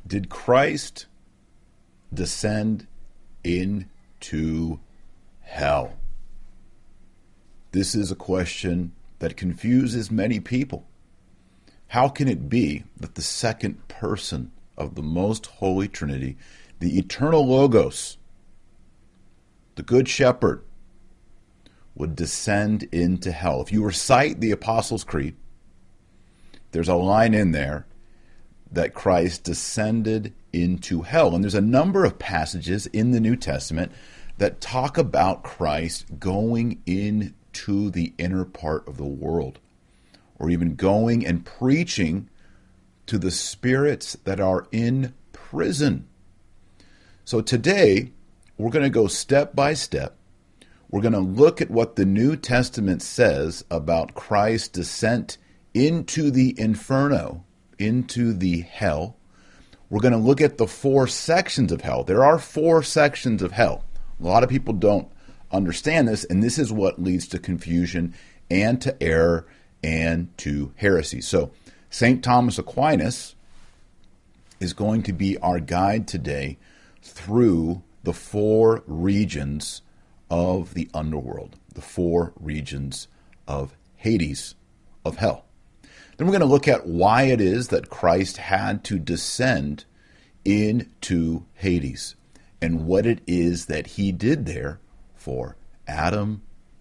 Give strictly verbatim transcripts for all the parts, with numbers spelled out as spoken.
Did Christ descend into hell? This is a question that confuses many people. How can it be that the second person of the most holy Trinity, the eternal Logos, the Good Shepherd, would descend into hell? If you recite the Apostles' Creed, there's a line in there that Christ descended into hell. And there's a number of passages in the New Testament that talk about Christ going into the inner part of the world, or even going and preaching to the spirits that are in prison. So today, we're going to go step by step. We're going to look at what the New Testament says about Christ's descent into the inferno, into the hell. We're going to look at the four sections of hell. There are four sections of hell. A lot of people don't understand this, and this is what leads to confusion and to error and to heresy. So Saint Thomas Aquinas is going to be our guide today through the four regions of the underworld, the four regions of Hades, of hell. Then we're going to look at why it is that Christ had to descend into Hades and what it is that he did there for Adam,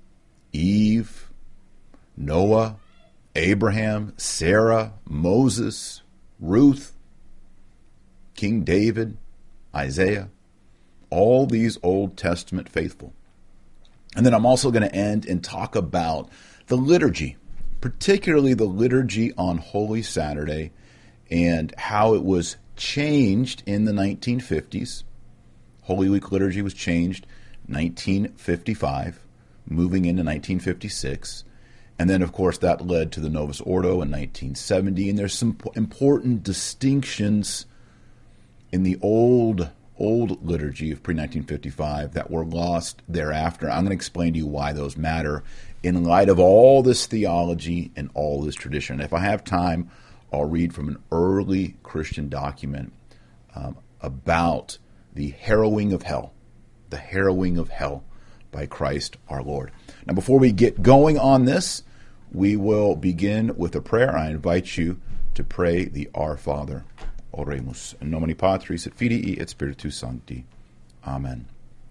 Eve, Noah, Abraham, Sarah, Moses, Ruth, King David, Isaiah, all these Old Testament faithful. And then I'm also going to end and talk about the liturgy, particularly the liturgy on Holy Saturday and how it was changed in the nineteen fifties. Holy Week liturgy was changed nineteen fifty-five, moving into nineteen fifty-six. And then, of course, that led to the Novus Ordo in nineteen seventy. And there's some important distinctions in the old old liturgy of pre nineteen fifty-five that were lost thereafter. I'm going to explain to you why those matter in light of all this theology and all this tradition. If I have time, I'll read from an early Christian document um, about the harrowing of hell, the harrowing of hell by Christ our Lord. Now, before we get going on this, we will begin with a prayer. I invite you to pray the Our Father. Oremus. In nomine Patris et Filii et Spiritus Sancti. Amen.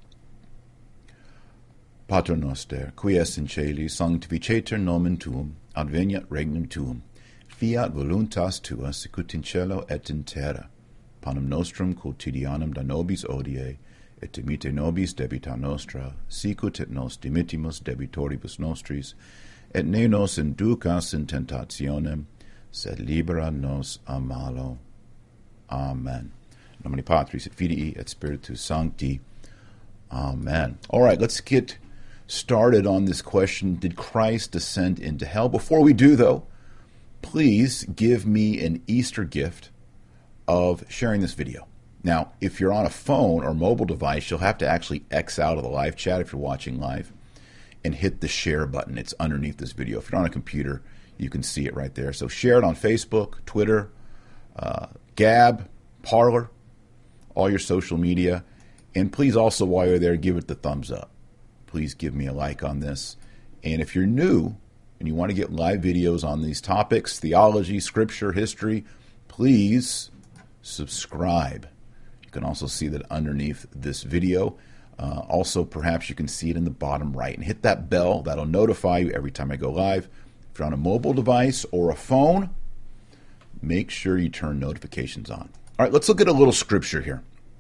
Pater noster, qui es in caeli, sanctificetur nomen tuum, adveniat regnum tuum, fiat voluntas tua, sicut in cielo et in terra. Panem nostrum quotidianum da nobis odie, et dimite nobis debita nostra, sicut et nos dimittimus debitoribus nostris, et ne nos inducas in tentationem, sed libera nos a malo. Amen. In nomine Patris et Filii et Spiritus Sancti. Amen. All right, let's get started on this question. Did Christ descend into hell? Before we do, though, please give me an Easter gift of sharing this video. Now, if you're on a phone or mobile device, you'll have to actually X out of the live chat if you're watching live and hit the share button. It's underneath this video. If you're on a computer, you can see it right there. So share it on Facebook, Twitter, uh, Gab, Parler, all your social media. And please also, while you're there, give it the thumbs up. Please give me a like on this. And if you're new and you want to get live videos on these topics, theology, scripture, history, please subscribe. You can also see that underneath this video. Uh, also, perhaps you can see it in the bottom right. And hit that bell. That'll notify you every time I go live. If you're on a mobile device or a phone, make sure you turn notifications on. All right, let's look at a little scripture here.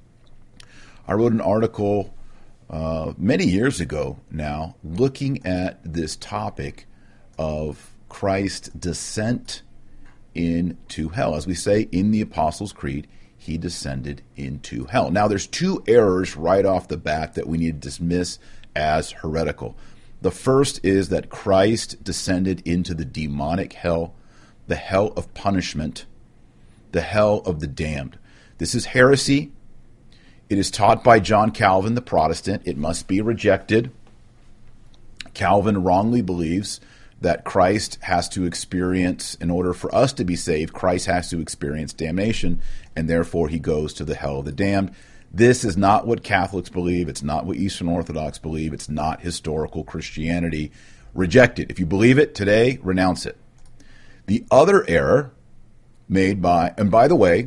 I wrote an article uh, many years ago now looking at this topic of Christ's descent into hell. As we say in the Apostles' Creed, he descended into hell. Now, there's two errors right off the bat that we need to dismiss as heretical. The first is that Christ descended into the demonic hell, the hell of punishment, the hell of the damned. This is heresy. It is taught by John Calvin, the Protestant. It must be rejected. Calvin wrongly believes that Christ has to experience, in order for us to be saved, Christ has to experience damnation, and therefore he goes to the hell of the damned. This is not what Catholics believe. It's not what Eastern Orthodox believe. It's not historical Christianity. Reject it. If you believe it today, renounce it. The other error made by, and by the way,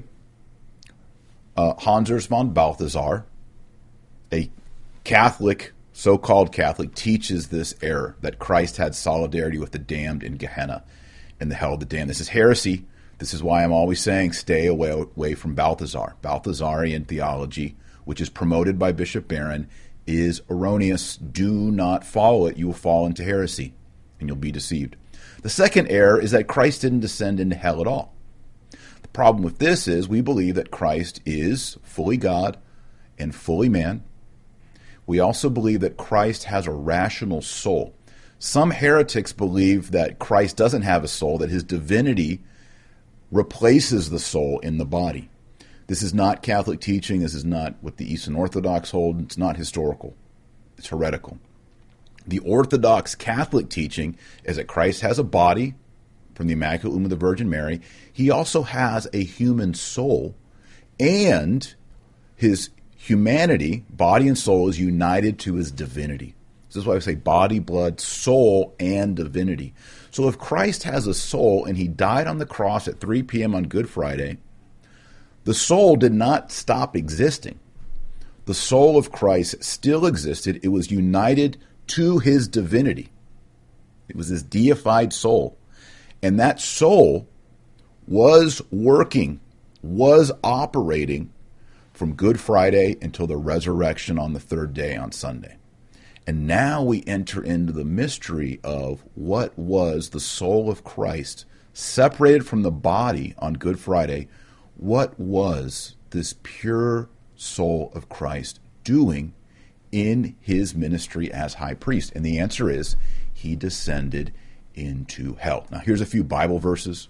uh, Hans Urs von Balthasar, a Catholic, so-called Catholic, teaches this error, that Christ had solidarity with the damned in Gehenna, in the hell of the damned. This is heresy. This is why I'm always saying stay away, away from Balthasar. Balthasarian theology, which is promoted by Bishop Barron, is erroneous. Do not follow it. You will fall into heresy, and you'll be deceived. The second error is that Christ didn't descend into hell at all. The problem with this is we believe that Christ is fully God and fully man. We also believe that Christ has a rational soul. Some heretics believe that Christ doesn't have a soul, that his divinity replaces the soul in the body. This is not Catholic teaching. This is not what the Eastern Orthodox hold. It's not historical. It's heretical. The Orthodox Catholic teaching is that Christ has a body from the Immaculate Womb of the Virgin Mary. He also has a human soul, and his humanity, body and soul, is united to his divinity. This is why I say body, blood, soul, and divinity. So if Christ has a soul and he died on the cross at three p.m. on Good Friday, the soul did not stop existing. The soul of Christ still existed. It was united to his divinity. It was his deified soul. And that soul was working, was operating from Good Friday until the resurrection on the third day on Sunday. And now we enter into the mystery of what was the soul of Christ, separated from the body on Good Friday. What was this pure soul of Christ doing in his ministry as high priest? And the answer is, he descended into hell. Now, here's a few Bible verses.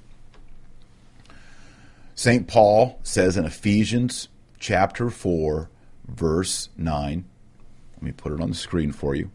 Saint Paul says in Ephesians chapter four, verse nine, let me put it on the screen for you.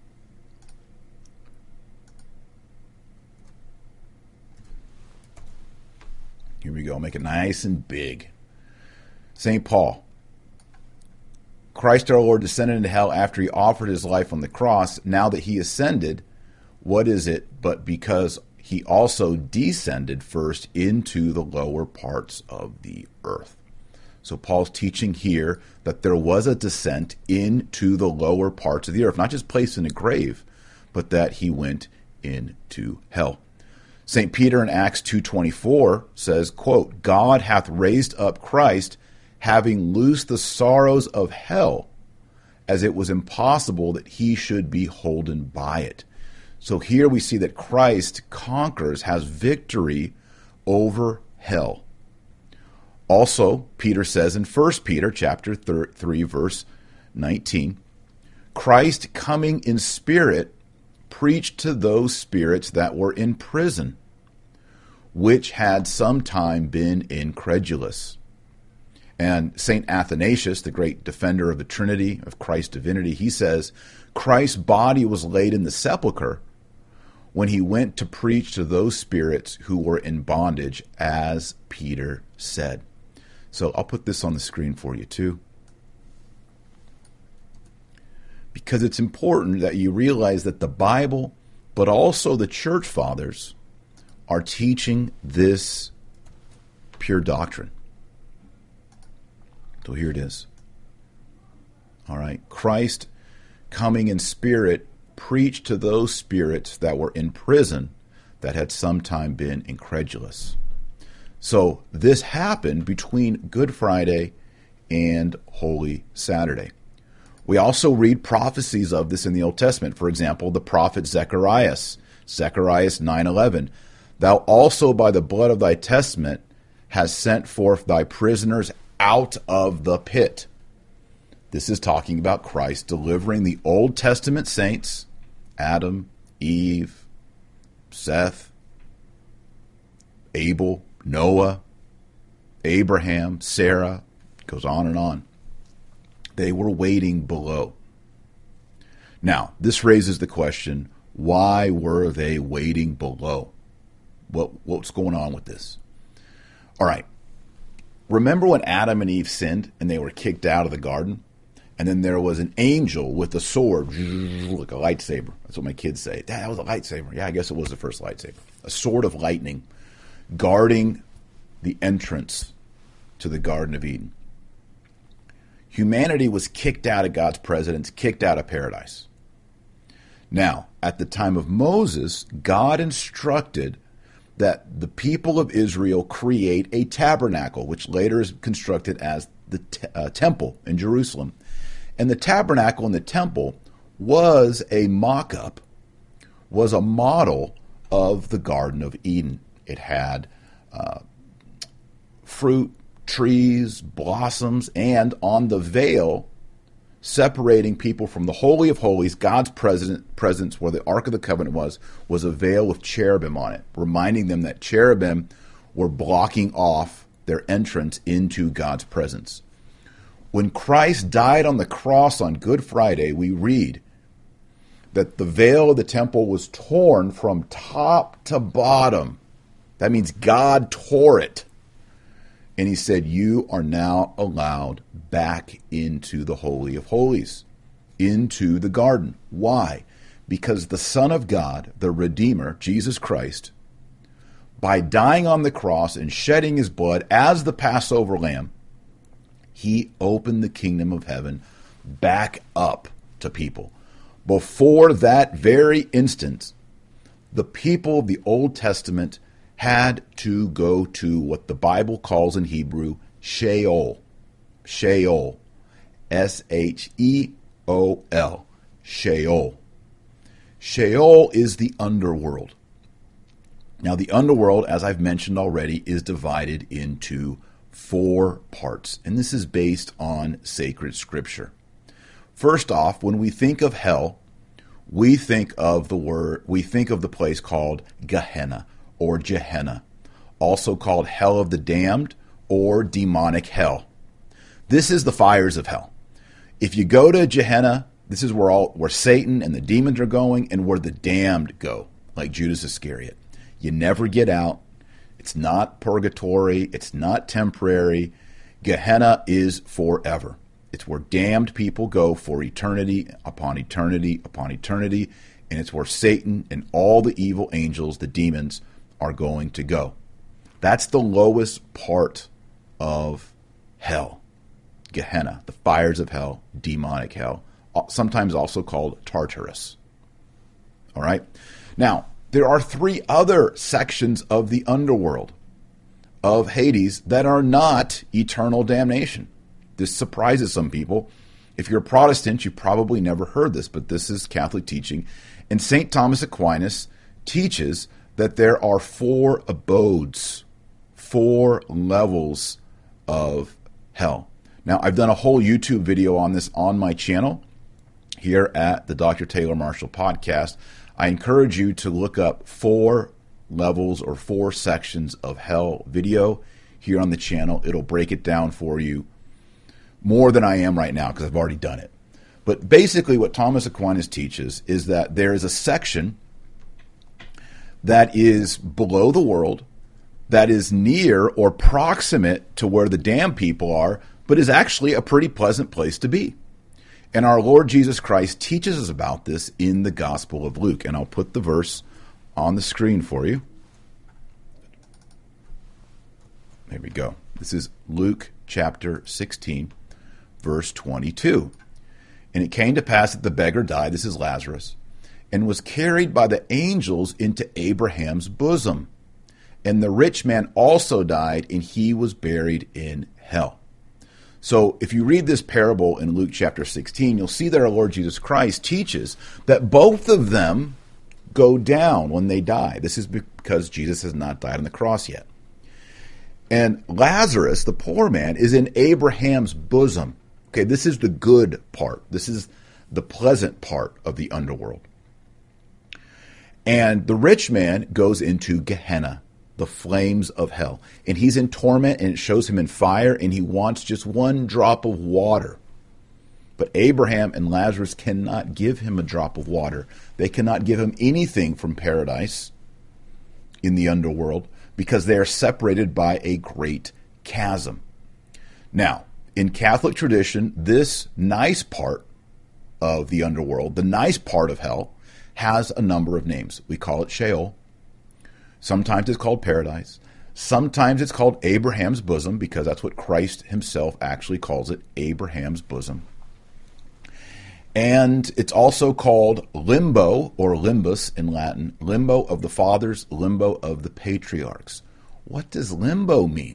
Here we go. Make it nice and big. Saint Paul. Christ our Lord descended into hell after he offered his life on the cross. Now that he ascended, what is it but because he also descended first into the lower parts of the earth? So Paul's teaching here that there was a descent into the lower parts of the earth, not just placed in a grave, but that he went into hell. Saint Peter in Acts two twenty-four says, quote, God hath raised up Christ, having loosed the sorrows of hell, as it was impossible that he should be holden by it. So here we see that Christ conquers, has victory over hell. Also, Peter says in First Peter chapter three, verse nineteen, Christ coming in spirit preached to those spirits that were in prison, which had sometime been incredulous. And Saint Athanasius, the great defender of the Trinity, of Christ's divinity, he says, Christ's body was laid in the sepulchre when he went to preach to those spirits who were in bondage, as Peter said. So I'll put this on the screen for you too, because it's important that you realize that the Bible, but also the church fathers, are teaching this pure doctrine. So here it is. All right. Christ coming in spirit preached to those spirits that were in prison that had sometime been incredulous. So this happened between Good Friday and Holy Saturday. We also read prophecies of this in the Old Testament. For example, the prophet Zechariah, Zechariah nine eleven. Thou also by the blood of thy testament hast sent forth thy prisoners out of the pit. This is talking about Christ delivering the Old Testament saints, Adam, Eve, Seth, Abel, Noah, Abraham, Sarah, goes on and on. They were waiting below. Now, this raises the question, Why were they waiting below? What what's going on with this? All right. Remember when Adam and Eve sinned and they were kicked out of the garden? And then there was an angel with a sword, like a lightsaber. That's what my kids say. Dad, that was a lightsaber. Yeah, I guess it was the first lightsaber. A sword of lightning guarding the entrance to the Garden of Eden. Humanity was kicked out of God's presence, kicked out of paradise. Now, at the time of Moses, God instructed that the people of Israel create a tabernacle, which later is constructed as the te- uh, temple in Jerusalem. And the tabernacle and the temple was a mock-up, was a model of the Garden of Eden. It had uh, fruit, trees, blossoms, and on the veil, separating people from the Holy of Holies, God's presence, where the Ark of the Covenant was, was a veil with cherubim on it, reminding them that cherubim were blocking off their entrance into God's presence. When Christ died on the cross on Good Friday, we read that the veil of the temple was torn from top to bottom. That means God tore it. And he said, you are now allowed back into the Holy of Holies, into the garden. Why? Because the Son of God, the Redeemer, Jesus Christ, by dying on the cross and shedding his blood as the Passover lamb, he opened the kingdom of heaven back up to people. Before that very instant, the people of the Old Testament had to go to what the Bible calls in Hebrew Sheol. Sheol. S H E O L. Sheol. Sheol is the underworld. Now, the underworld, as I've mentioned already, is divided into four parts, and this is based on sacred scripture. First off, when we think of hell, we think of the word, we think of the place called Gehenna or Gehenna, also called hell of the damned or demonic hell. This is the fires of hell. If you go to Gehenna, this is where all where Satan and the demons are going and where the damned go, like Judas Iscariot. You never get out. It's not purgatory. It's not temporary. Gehenna is forever. It's where damned people go for eternity upon eternity upon eternity. And it's where Satan and all the evil angels, the demons, are going to go. That's the lowest part of hell. Gehenna, the fires of hell, demonic hell, sometimes also called Tartarus. All right? Now, there are three other sections of the underworld, of Hades, that are not eternal damnation. This surprises some people. If you're a Protestant, you probably never heard this, but this is Catholic teaching. And Saint Thomas Aquinas teaches that there are four abodes, four levels of hell. Now, I've done a whole YouTube video on this on my channel here at the Doctor Taylor Marshall Podcast. I encourage you to look up four levels or four sections of hell video here on the channel. It'll break it down for you more than I am right now because I've already done it. But basically what Thomas Aquinas teaches is that there is a section that is below the world, that is near or proximate to where the damned people are, but is actually a pretty pleasant place to be. And our Lord Jesus Christ teaches us about this in the Gospel of Luke. And I'll put the verse on the screen for you. There we go. This is Luke chapter sixteen, verse twenty-two. And it came to pass that the beggar died, this is Lazarus, and was carried by the angels into Abraham's bosom. And the rich man also died, and he was buried in hell. So if you read this parable in Luke chapter sixteen, you'll see that our Lord Jesus Christ teaches that both of them go down when they die. This is because Jesus has not died on the cross yet. And Lazarus, the poor man, is in Abraham's bosom. Okay, this is the good part. This is the pleasant part of the underworld. And the rich man goes into Gehenna, the flames of hell. And he's in torment, and it shows him in fire, and he wants just one drop of water. But Abraham and Lazarus cannot give him a drop of water. They cannot give him anything from paradise in the underworld because they are separated by a great chasm. Now, in Catholic tradition, this nice part of the underworld, the nice part of hell, has a number of names. We call it Sheol. Sometimes it's called paradise. Sometimes it's called Abraham's bosom, because that's what Christ himself actually calls it, Abraham's bosom. And it's also called limbo, or limbus in Latin, limbo of the fathers, limbo of the patriarchs. What does limbo mean?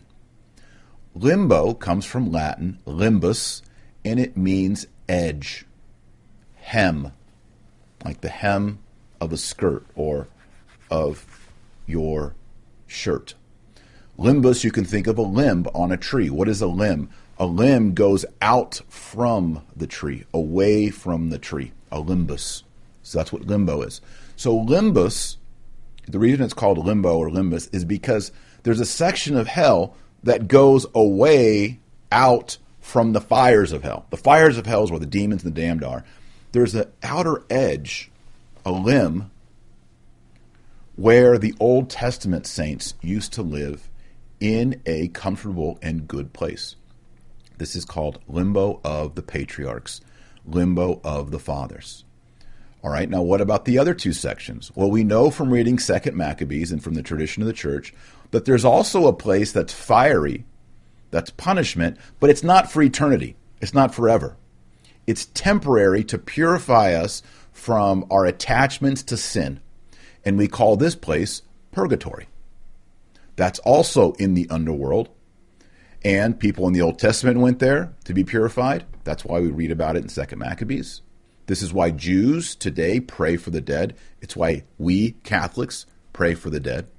Limbo comes from Latin, limbus, and it means edge, hem, like the hem of a skirt or of your shirt. Limbus, you can think of a limb on a tree. What is a limb? A limb goes out from the tree, away from the tree, a limbus. So that's what limbo is. So limbus, the reason it's called limbo or limbus is because there's a section of hell that goes away out from the fires of hell. The fires of hell is where the demons and the damned are. There's an outer edge, a limb, where the Old Testament saints used to live in a comfortable and good place. This is called limbo of the patriarchs, limbo of the fathers. All right, now what about the other two sections? Well, we know from reading Second Maccabees and from the tradition of the church that there's also a place that's fiery, that's punishment, but it's not for eternity. It's not forever. It's temporary to purify us from our attachments to sin. And we call this place purgatory. That's also in the underworld. And people in the Old Testament went there to be purified. That's why we read about it in Second Maccabees. This is why Jews today pray for the dead. It's why we Catholics pray for the dead.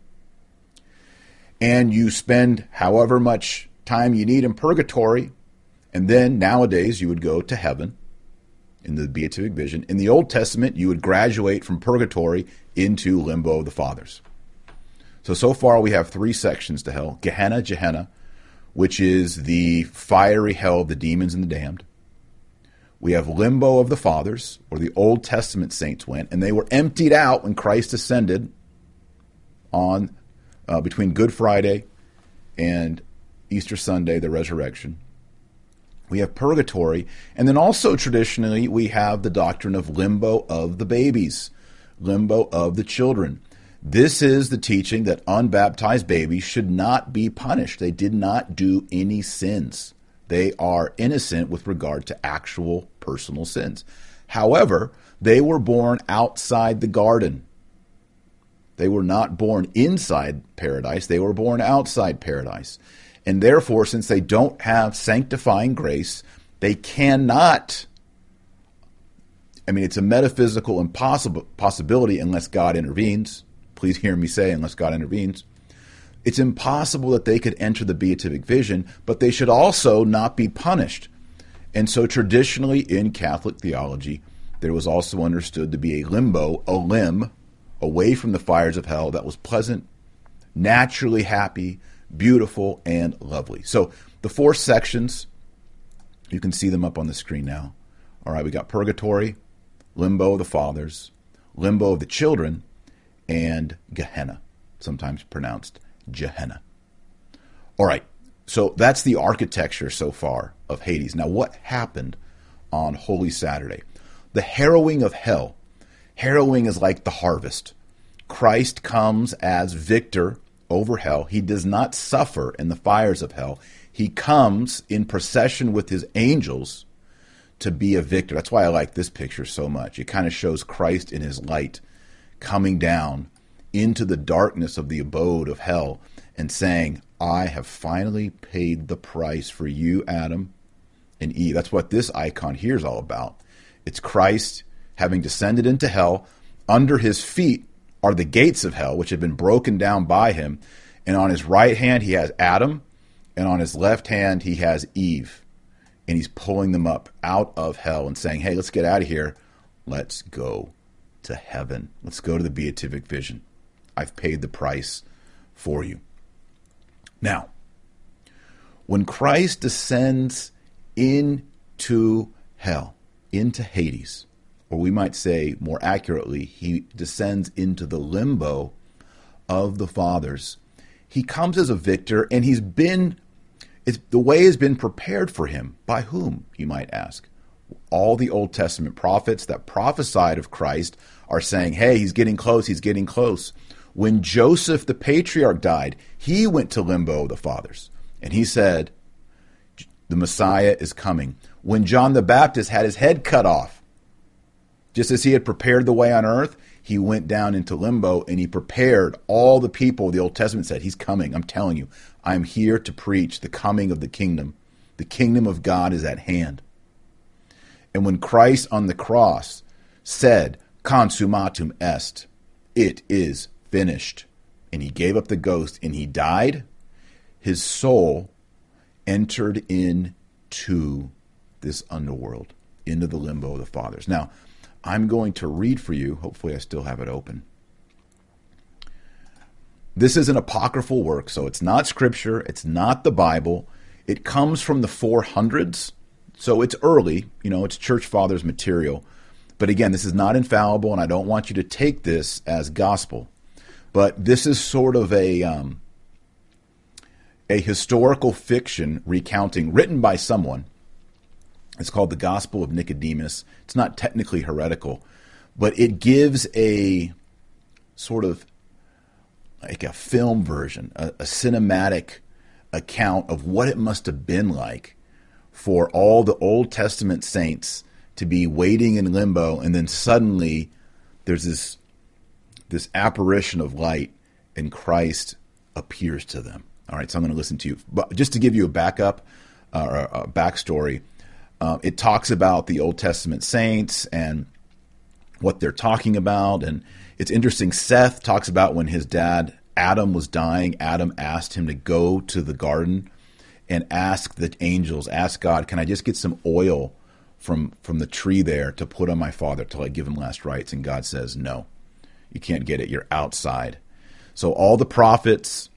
And you spend however much time you need in purgatory, and then nowadays you would go to heaven in the beatific vision. In the Old Testament, you would graduate from purgatory into limbo of the fathers. So, so far we have three sections to hell. Gehenna, Gehenna, which is the fiery hell of the demons and the damned. We have limbo of the fathers, where the Old Testament saints went, and they were emptied out when Christ ascended on uh, between Good Friday and Easter Sunday, the resurrection. We have purgatory, and then also traditionally we have the doctrine of limbo of the babies, limbo of the children. This is the teaching that unbaptized babies should not be punished. They did not do any sins. They are innocent with regard to actual personal sins. However, they were born outside the garden. They were not born inside paradise. They were born outside paradise. And therefore, since they don't have sanctifying grace, they cannot, I mean, it's a metaphysical impossible possibility unless God intervenes. Please hear me say, unless God intervenes. It's impossible that they could enter the beatific vision, but they should also not be punished. And so traditionally in Catholic theology, there was also understood to be a limbo, a limb, away from the fires of hell that was pleasant, naturally happy, beautiful, and lovely. So the four sections, you can see them up on the screen now. All right, we got purgatory, limbo of the fathers, limbo of the children, and Gehenna, sometimes pronounced Gehenna. All right, so that's the architecture so far of Hades. Now, what happened on Holy Saturday? The harrowing of hell. Harrowing is like the harvest. Christ comes as victor over hell. He does not suffer in the fires of hell. He comes in procession with his angels to be a victor. That's why I like this picture so much. It kind of shows Christ in his light coming down into the darkness of the abode of hell and saying, I have finally paid the price for you, Adam and Eve. That's what this icon here is all about. It's Christ having descended into hell. Under his feet are the gates of hell, which have been broken down by him. And on his right hand, he has Adam. And on his left hand, he has Eve. And he's pulling them up out of hell and saying, hey, let's get out of here. Let's go to heaven. Let's go to the beatific vision. I've paid the price for you. Now, when Christ descends into hell, into Hades, or we might say more accurately, he descends into the limbo of the fathers. He comes as a victor, and he's been, it's, the way has been prepared for him. By whom, you might ask? All the Old Testament prophets that prophesied of Christ are saying, hey, he's getting close, he's getting close. When Joseph, the patriarch, died, he went to limbo of the fathers, and he said, the Messiah is coming. When John the Baptist had his head cut off, just as he had prepared the way on earth, he went down into limbo and he prepared all the people. The Old Testament said, he's coming. I'm telling you, I'm here to preach the coming of the kingdom. The kingdom of God is at hand. And when Christ on the cross said, consummatum est, it is finished, and he gave up the ghost and he died, his soul entered into this underworld, into the limbo of the fathers. Now, I'm going to read for you, hopefully I still have it open. This is an apocryphal work, so it's not scripture, it's not the Bible. It comes from the four hundreds, so it's early, you know, it's church fathers material. But again, this is not infallible, and I don't want you to take this as gospel. But this is sort of a um, a historical fiction recounting, written by someone. It's called The Gospel of Nicodemus. It's not technically heretical, but it gives a sort of like a film version, a, a cinematic account of what it must have been like for all the Old Testament saints to be waiting in limbo, and then suddenly there's this this apparition of light, and Christ appears to them. All right, so I'm going to listen to you. But just to give you a backup, uh, or a backstory, uh, it talks about the Old Testament saints and what they're talking about. And it's interesting, Seth talks about when his dad, Adam, was dying. Adam asked him to go to the garden and ask the angels, ask God, can I just get some oil from, from the tree there to put on my father till I give him last rites? And God says, no. You can't get it. You're outside. So all the prophets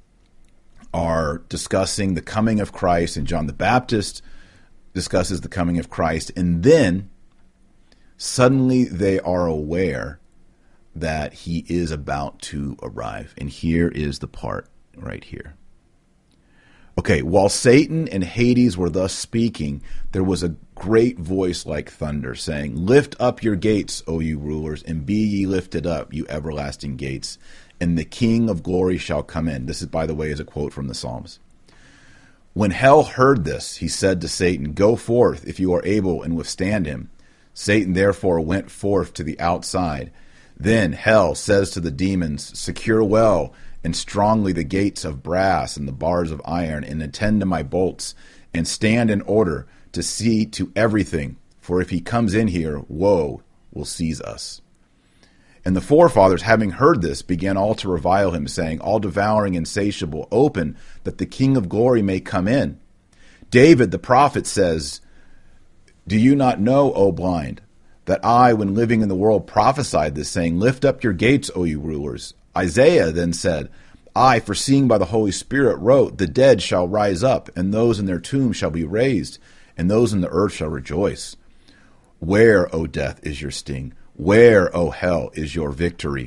are discussing the coming of Christ, and John the Baptist discusses the coming of Christ. And then suddenly they are aware that he is about to arrive. And here is the part right here. Okay, while Satan and Hades were thus speaking, there was a great voice like thunder, saying, lift up your gates, O you rulers, and be ye lifted up, you everlasting gates, and the King of glory shall come in. This is, by the way, is a quote from the Psalms. When hell heard this, he said to Satan, go forth, if you are able, and withstand him. Satan therefore went forth to the outside. Then hell says to the demons, secure well and strongly the gates of brass and the bars of iron, and attend to my bolts, and stand in order to see to everything. For if he comes in here, woe will seize us. And the forefathers, having heard this, began all to revile him, saying, all devouring, insatiable, open, that the King of glory may come in. David the prophet says, do you not know, O blind, that I, when living in the world, prophesied this, saying, lift up your gates, O you rulers. Isaiah then said, I, foreseeing by the Holy Spirit, wrote, the dead shall rise up, and those in their tombs shall be raised, and those in the earth shall rejoice. Where, O death, is your sting? Where, O hell, is your victory?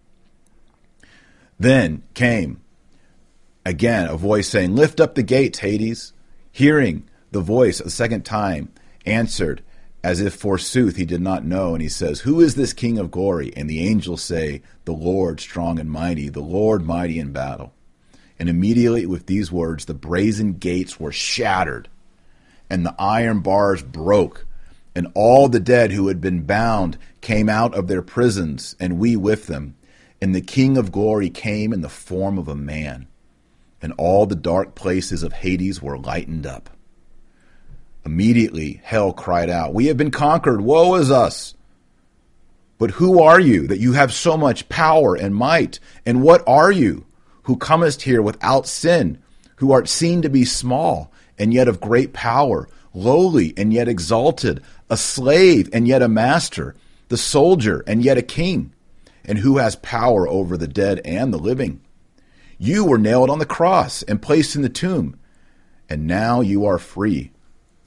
Then came again a voice saying, lift up the gates, Hades. Hearing the voice a second time, answered, as if forsooth he did not know, and he says, who is this King of glory? And the angels say, the Lord strong and mighty, the Lord mighty in battle. And immediately with these words, the brazen gates were shattered, and the iron bars broke, and all the dead who had been bound came out of their prisons, and we with them. And the King of glory came in the form of a man, and all the dark places of Hades were lightened up. Immediately hell cried out, we have been conquered, woe is us! But who are you, that you have so much power and might? And what are you, who comest here without sin, who art seen to be small, and yet of great power, lowly, and yet exalted, a slave, and yet a master, the soldier, and yet a king, and who has power over the dead and the living? You were nailed on the cross and placed in the tomb, and now you are free.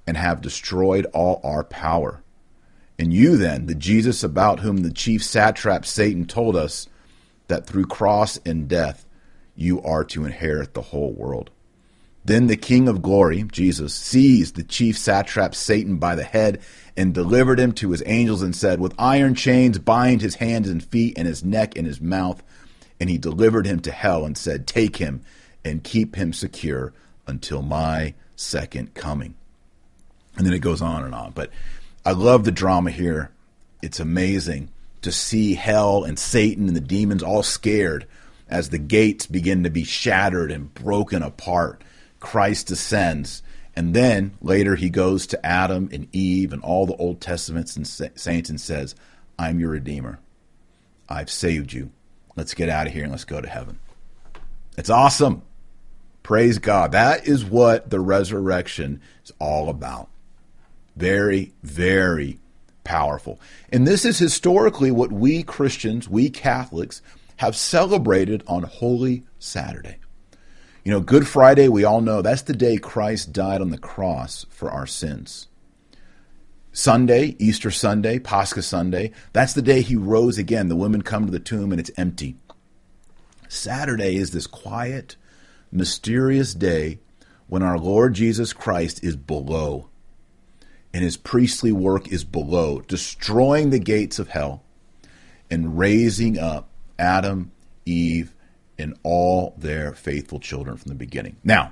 and have destroyed all our power. And you then, the Jesus about whom the chief satrap Satan told us that through cross and death you are to inherit the whole world. Then the King of glory, Jesus, seized the chief satrap Satan by the head and delivered him to his angels and said, with iron chains bind his hands and feet and his neck and his mouth. And he delivered him to hell and said, take him and keep him secure until my second coming. And then it goes on and on. But I love the drama here. It's amazing to see hell and Satan and the demons all scared as the gates begin to be shattered and broken apart. Christ descends. And then later he goes to Adam and Eve and all the Old Testaments and saints and says, I'm your Redeemer. I've saved you. Let's get out of here and let's go to heaven. It's awesome. Praise God. That is what the resurrection is all about. Very, very powerful. And this is historically what we Christians, we Catholics, have celebrated on Holy Saturday. You know, Good Friday, we all know that's the day Christ died on the cross for our sins. Sunday, Easter Sunday, Pascha Sunday, that's the day he rose again. The women come to the tomb and it's empty. Saturday is this quiet, mysterious day when our Lord Jesus Christ is below. And his priestly work is below, destroying the gates of hell and raising up Adam, Eve, and all their faithful children from the beginning. Now,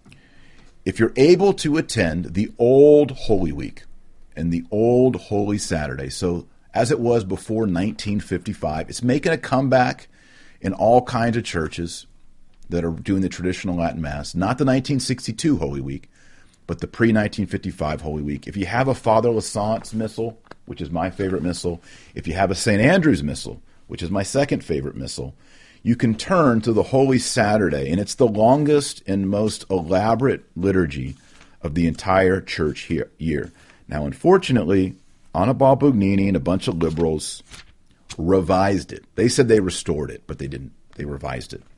if you're able to attend the old Holy Week and the old Holy Saturday, so as it was before nineteen fifty-five, it's making a comeback in all kinds of churches that are doing the traditional Latin Mass, not the nineteen sixty-two Holy Week, but the pre-nineteen fifty-five Holy Week. If you have a Father Lassance Missal, which is my favorite missal, if you have a Saint Andrew's Missal, which is my second favorite missal, you can turn to the Holy Saturday, and it's the longest and most elaborate liturgy of the entire church here, year. Now, unfortunately, Annibale Bugnini and a bunch of liberals revised it. They said they restored it, but they didn't. They revised it.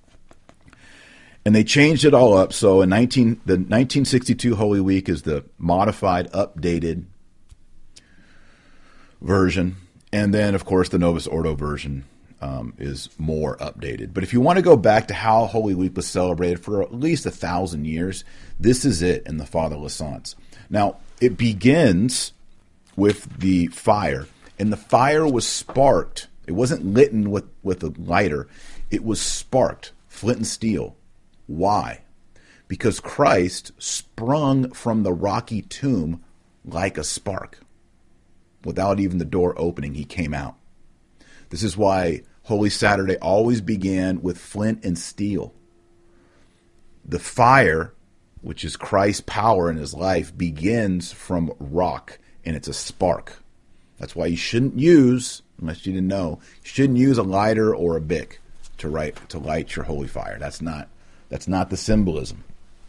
And they changed it all up. So in nineteen, the nineteen sixty-two Holy Week is the modified, updated version. And then, of course, the Novus Ordo version um, is more updated. But if you want to go back to how Holy Week was celebrated for at least a thousand years, this is it in the Father Lassance. Now, it begins with the fire. And the fire was sparked. It wasn't lit with, with a lighter. It was sparked, flint and steel. Why? Because Christ sprung from the rocky tomb like a spark. Without even the door opening, he came out. This is why Holy Saturday always began with flint and steel. The fire, which is Christ's power in his life, begins from rock, and it's a spark. That's why you shouldn't use, unless you didn't know, you shouldn't use a lighter or a bic to light to light your holy fire. That's not that's not the symbolism.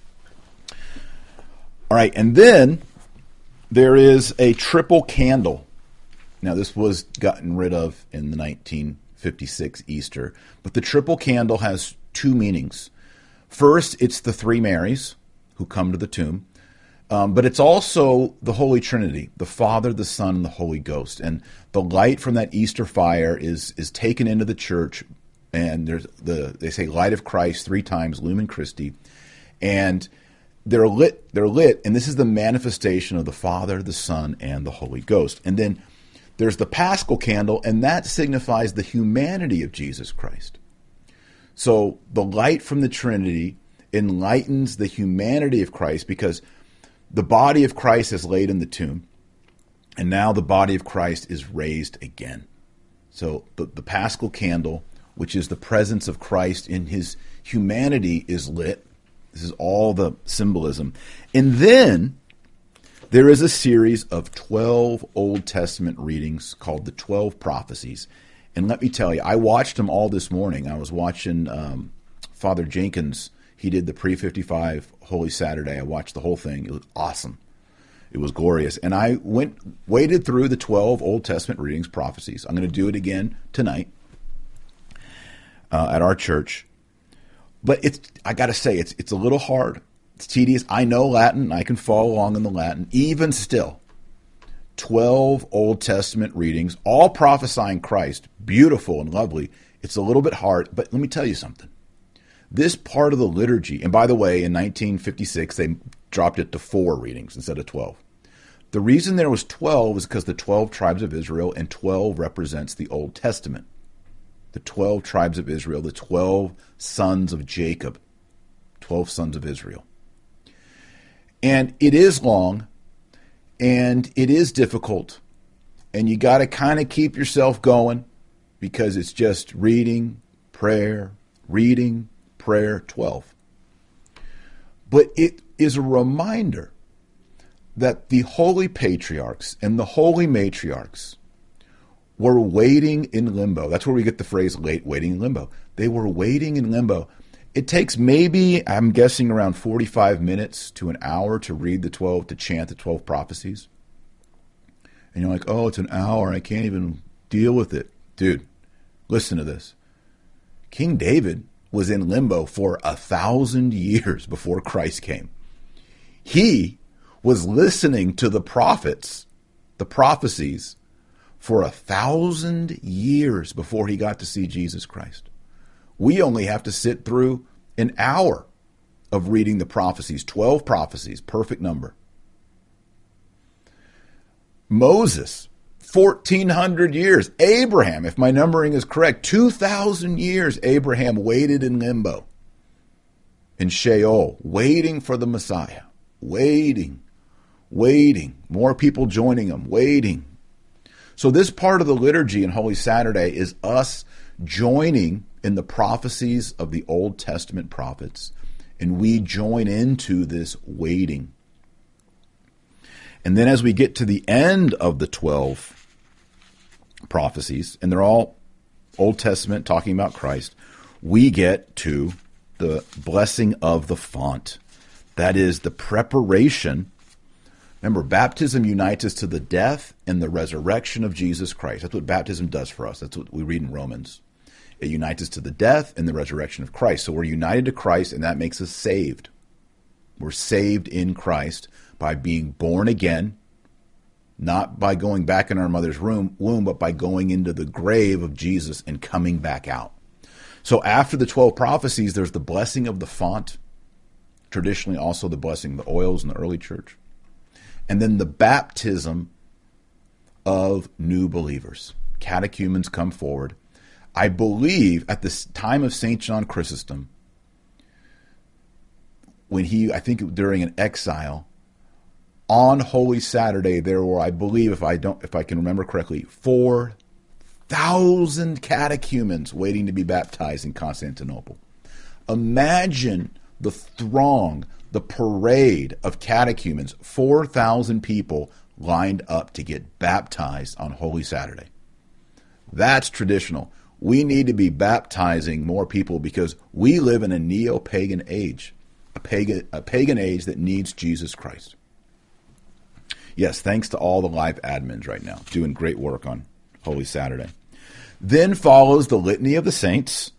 All right, and then there is a triple candle. Now, this was gotten rid of in the nineteen fifty-six Easter, but the triple candle has two meanings. First, it's the three Marys who come to the tomb. Um, but it's also the Holy Trinity, the Father, the Son, and the Holy Ghost. And the light from that Easter fire is is taken into the church, and there's the they say light of Christ three times, Lumen Christi, and they're lit. They're lit, and this is the manifestation of the Father, the Son, and the Holy Ghost. And then there's the Paschal candle, and that signifies the humanity of Jesus Christ. So the light from the Trinity enlightens the humanity of Christ, because the body of Christ is laid in the tomb, and now the body of Christ is raised again. So the, the Paschal candle, which is the presence of Christ in his humanity, is lit. This is all the symbolism. And then there is a series of twelve Old Testament readings called the twelve Prophecies. And let me tell you, I watched them all this morning. I was watching um, Father Jenkins. He did the pre fifty-five Holy Saturday. I watched the whole thing. It was awesome. It was glorious. And I went waded through the twelve Old Testament readings, prophecies. I'm going to do it again tonight uh, at our church. But it's I got to say, it's it's a little hard. It's tedious. I know Latin. I can follow along in the Latin. Even still, twelve Old Testament readings, all prophesying Christ, beautiful and lovely. It's a little bit hard, but let me tell you something. This part of the liturgy, and by the way, in nineteen fifty-six, they dropped it to four readings instead of twelve. The reason there was twelve is because the twelve tribes of Israel, and twelve represents the Old Testament. The twelve tribes of Israel, the twelve sons of Jacob, twelve sons of Israel. And it is long, and it is difficult, and you got to kind of keep yourself going because it's just reading, prayer, reading, prayer, twelve. But it is a reminder that the holy patriarchs and the holy matriarchs were waiting in limbo. That's where we get the phrase late waiting in limbo. They were waiting in limbo. It takes maybe, I'm guessing, around forty-five minutes to an hour to read the twelve, to chant the twelve prophecies. And you're like, oh, it's an hour. I can't even deal with it. Dude, listen to this. King David was in limbo for a thousand years before Christ came. He was listening to the prophets, the prophecies, for a thousand years before he got to see Jesus Christ. We only have to sit through an hour of reading the prophecies, twelve prophecies, perfect number. Moses, fourteen hundred years. Abraham, if my numbering is correct, two thousand years Abraham waited in limbo, in Sheol, waiting for the Messiah, waiting, waiting, more people joining him, waiting. So this part of the liturgy in Holy Saturday is us joining in the prophecies of the Old Testament prophets, and we join into this waiting. And then as we get to the end of the twelve prophecies, and they're all Old Testament talking about Christ, we get to the blessing of the font. That is the preparation. Remember, baptism unites us to the death and the resurrection of Jesus Christ. That's what baptism does for us. That's what we read in Romans. It unites us to the death and the resurrection of Christ. So we're united to Christ, and that makes us saved. We're saved in Christ by being born again, not by going back in our mother's womb, but by going into the grave of Jesus and coming back out. So after the twelve prophecies, there's the blessing of the font, traditionally also the blessing of the oils in the early church, and then the baptism of new believers. Catechumens come forward. I believe at the time of Saint John Chrysostom, when he, I think during an exile, on Holy Saturday, there were, I believe, if I don't, if I can remember correctly, four thousand catechumens waiting to be baptized in Constantinople. Imagine the throng, the parade of catechumens, four thousand people lined up to get baptized on Holy Saturday. That's traditional. We need to be baptizing more people because we live in a neo-pagan age, a pagan, a pagan age that needs Jesus Christ. Yes, thanks to all the live admins right now, doing great work on Holy Saturday. Then follows the Litany of the Saints,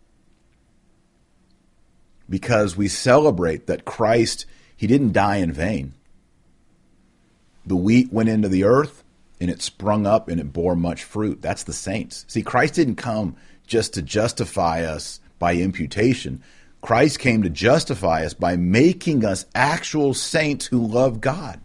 because we celebrate that Christ, he didn't die in vain. The wheat went into the earth, and it sprung up, and it bore much fruit. That's the saints. See, Christ didn't come just to justify us by imputation. Christ came to justify us by making us actual saints who love God.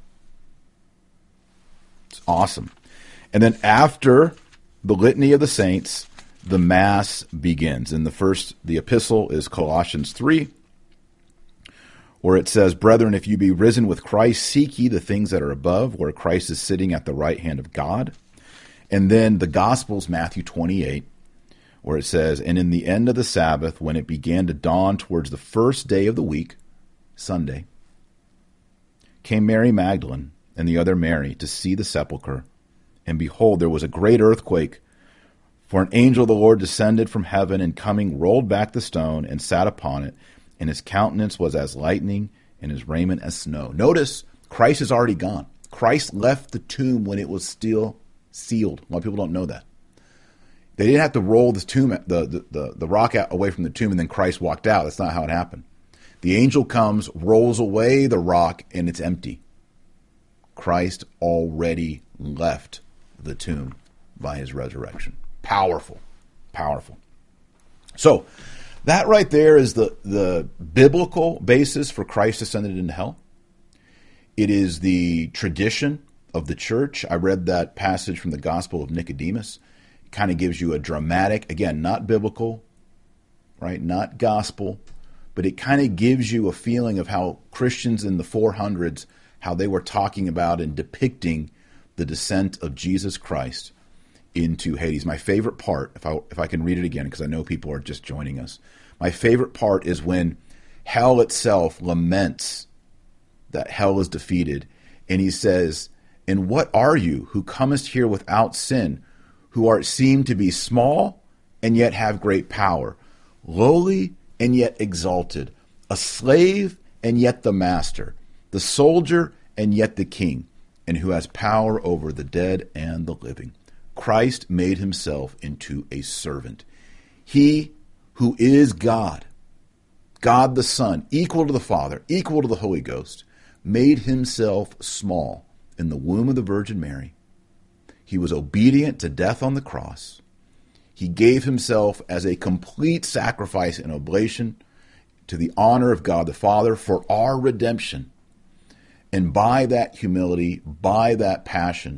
It's awesome. And then after the Litany of the Saints, the Mass begins. And the first, the epistle is Colossians three, where it says, "Brethren, if you be risen with Christ, seek ye the things that are above, where Christ is sitting at the right hand of God." And then the Gospels, Matthew twenty-eight, where it says, "And in the end of the Sabbath, when it began to dawn towards the first day of the week," Sunday, "came Mary Magdalene and the other Mary to see the sepulchre. And behold, there was a great earthquake. For an angel of the Lord descended from heaven, and coming rolled back the stone and sat upon it. And his countenance was as lightning, and his raiment as snow." Notice, Christ is already gone. Christ left the tomb when it was still sealed. A lot of people don't know that. They didn't have to roll the tomb, the, the, the, the rock out away from the tomb, and then Christ walked out. That's not how it happened. The angel comes, rolls away the rock, and it's empty. Christ already left the tomb by his resurrection. Powerful, powerful. So that right there is the, the biblical basis for Christ ascended into hell. It is the tradition of the church. I read that passage from the Gospel of Nicodemus. It kind of gives you a dramatic, again, not biblical, right? Not gospel, but it kind of gives you a feeling of how Christians in the four hundreds, how they were talking about and depicting the descent of Jesus Christ into Hades. My favorite part, if I if I can read it again, because I know people are just joining us. My favorite part is when hell itself laments that hell is defeated, and he says, "And what are you, who comest here without sin, who art seem to be small and yet have great power, lowly and yet exalted, a slave and yet the master, the soldier and yet the king, and who has power over the dead and the living." Christ made himself into a servant. He who is God, God the Son, equal to the Father, equal to the Holy Ghost, made himself small in the womb of the Virgin Mary. He was obedient to death on the cross. He gave himself as a complete sacrifice and oblation to the honor of God the Father for our redemption. And by that humility, by that passion,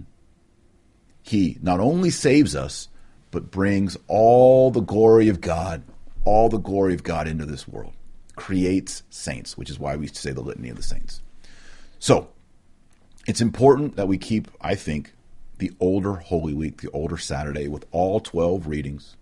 he not only saves us, but brings all the glory of God, all the glory of God into this world. Creates saints, which is why we say the Litany of the Saints. So, it's important that we keep, I think, the older Holy Week, the older Saturday, with all twelve readings.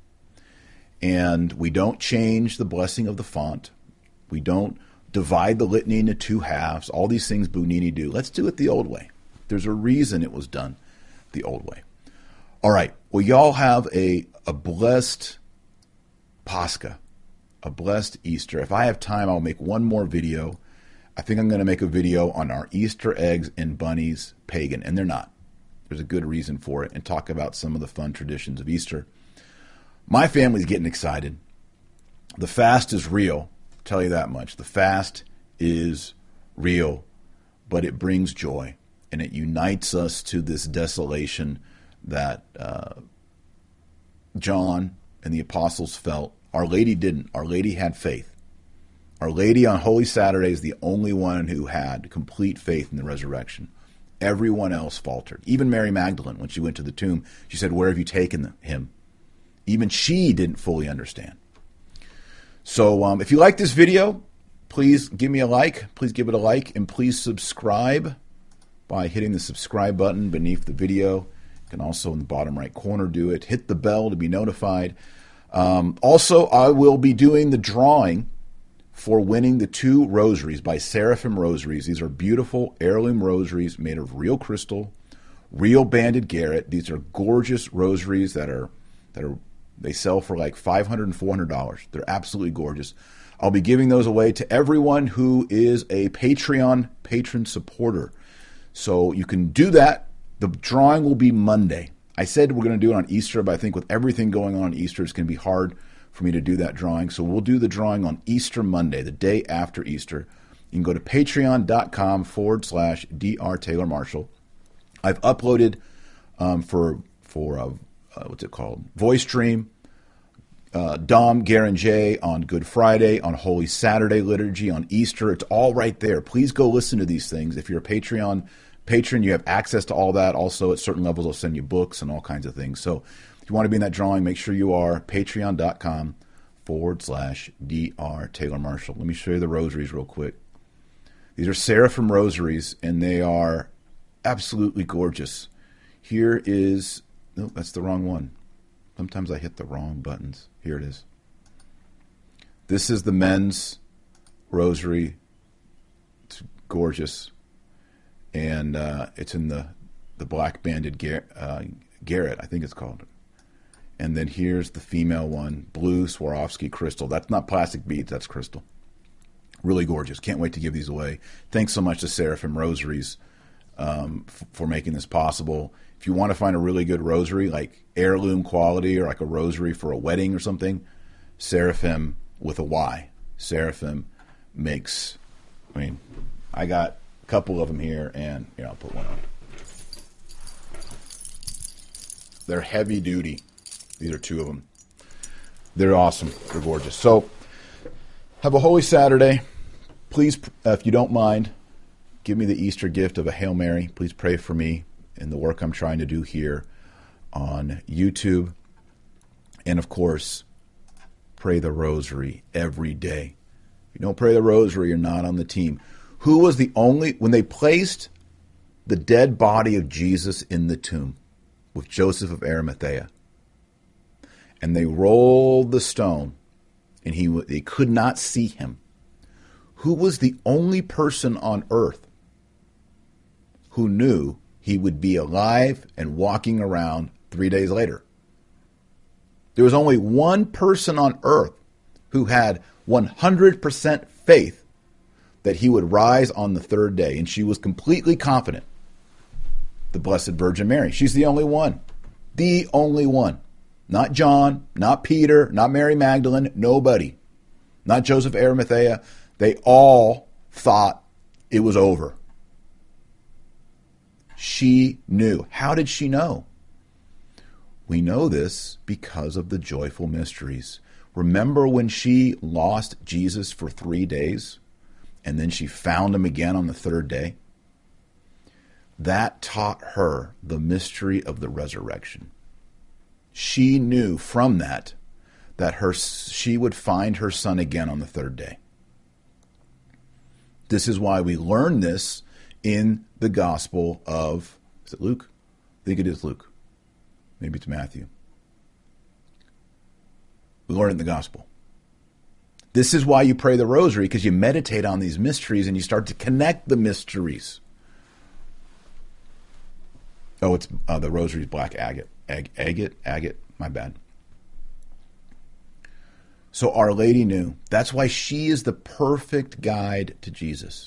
And we don't change the blessing of the font. We don't divide the litany into two halves. All these things Bugnini do. Let's do it the old way. There's a reason it was done the old way. All right. Well, y'all have a, a blessed Pascha, a blessed Easter. If I have time, I'll make one more video. I think I'm going to make a video on our Easter eggs and bunnies pagan, and they're not. There's a good reason for it, and talk about some of the fun traditions of Easter. My family's getting excited. The fast is real, I'll tell you that much. The fast is real, but it brings joy, and it unites us to this desolation that uh, John and the apostles felt. Our Lady didn't. Our Lady had faith. Our Lady on Holy Saturday is the only one who had complete faith in the resurrection. Everyone else faltered. Even Mary Magdalene, when she went to the tomb, she said, "Where have you taken him?" Even she didn't fully understand. So um, if you like this video, please give me a like. Please give it a like. And please subscribe by hitting the subscribe button beneath the video. You can also in the bottom right corner do it. Hit the bell to be notified. Um, also, I will be doing the drawing for winning the two rosaries by Seraphim Rosaries. These are beautiful heirloom rosaries made of real crystal, real banded garret. These are gorgeous rosaries that are that are they sell for like five hundred dollars and four hundred dollars. They're absolutely gorgeous. I'll be giving those away to everyone who is a Patreon patron supporter. So you can do that. The drawing will be Monday. I said we're going to do it on Easter, but I think with everything going on on Easter, it's going to be hard for me to do that drawing. So we'll do the drawing on Easter Monday, the day after Easter. You can go to patreon.com forward slash Dr. Taylor Marshall. I've uploaded um, for, for uh, uh, what's it called? Voice Stream, uh, Dom Garanjay on Good Friday, on Holy Saturday Liturgy, on Easter. It's all right there. Please go listen to these things. If you're a Patreon patron, you have access to all that. Also, at certain levels, I'll send you books and all kinds of things. So if you want to be in that drawing, make sure you are patreon.com forward slash Dr. Taylor Marshall. Let me show you the rosaries real quick. These are Seraphim rosaries, and they are absolutely gorgeous. Here is, no, that's the wrong one. Sometimes I hit the wrong buttons. Here it is. This is the men's rosary. It's gorgeous. And uh, it's in the, the black banded gar- uh, garret, I think it's called. And then here's the female one, blue Swarovski crystal. That's not plastic beads, that's crystal. Really gorgeous. Can't wait to give these away. Thanks so much to Seraphim Rosaries um, f- for making this possible. If you want to find a really good rosary, like heirloom quality or like a rosary for a wedding or something, Seraphim with a Y, Seraphim makes, I mean, I got a couple of them here, and you know, I'll put one on. They're heavy duty. These are two of them. They're awesome. They're gorgeous. So, have a Holy Saturday. Please, uh, if you don't mind, give me the Easter gift of a Hail Mary. Please pray for me in the work I'm trying to do here on YouTube. And of course, pray the rosary every day. If you don't pray the rosary, you're not on the team. Who was the only, when they placed the dead body of Jesus in the tomb with Joseph of Arimathea, and they rolled the stone, and he they could not see him, who was the only person on earth who knew he would be alive and walking around three days later? There was only one person on earth who had one hundred percent faith that he would rise on the third day, and she was completely confident. The Blessed Virgin Mary. She's the only one. The only one. Not John, not Peter, not Mary Magdalene, nobody. Not Joseph Arimathea. They all thought it was over. She knew. How did she know? We know this because of the joyful mysteries. Remember when she lost Jesus for three days and then she found him again on the third day? That taught her the mystery of the resurrection. She knew from that that her she would find her son again on the third day. This is why we learn this in the Gospel of, is it Luke? I think it is Luke. Maybe it's Matthew. We learn it in the Gospel. This is why you pray the rosary, because you meditate on these mysteries and you start to connect the mysteries. Oh, it's uh, the rosary's black agate. Ag- agate? Agate? My bad. So Our Lady knew. That's why she is the perfect guide to Jesus.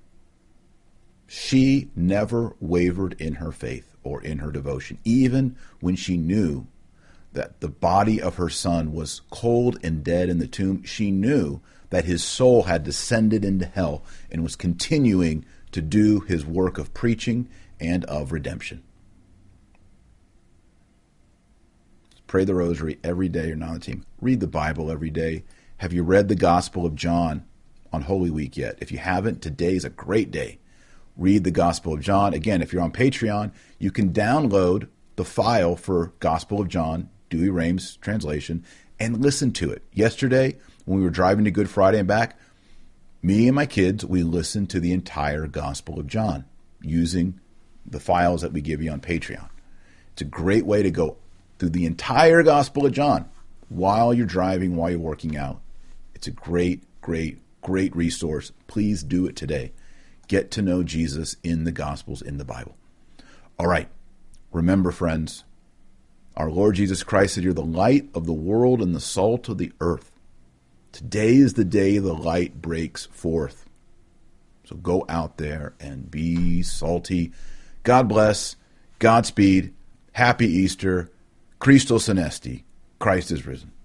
She never wavered in her faith or in her devotion, even when she knew that the body of her son was cold and dead in the tomb. She knew that his soul had descended into hell and was continuing to do his work of preaching and of redemption. Pray the rosary every day. You're not on the team. Read the Bible every day. Have you read the Gospel of John on Holy Week yet? If you haven't, today's a great day. Read the Gospel of John. Again, if you're on Patreon, you can download the file for Gospel of John, Dewey Rheims translation, and listen to it. Yesterday, when we were driving to Good Friday and back, me and my kids, we listened to the entire Gospel of John using the files that we give you on Patreon. It's a great way to go through the entire Gospel of John while you're driving, while you're working out. It's a great, great, great resource. Please do it today. Get to know Jesus in the Gospels, in the Bible. All right. Remember, friends, our Lord Jesus Christ said, "You're the light of the world and the salt of the earth." Today is the day the light breaks forth. So go out there and be salty. God bless. Godspeed. Happy Easter. Christos Anesti. Christ is risen.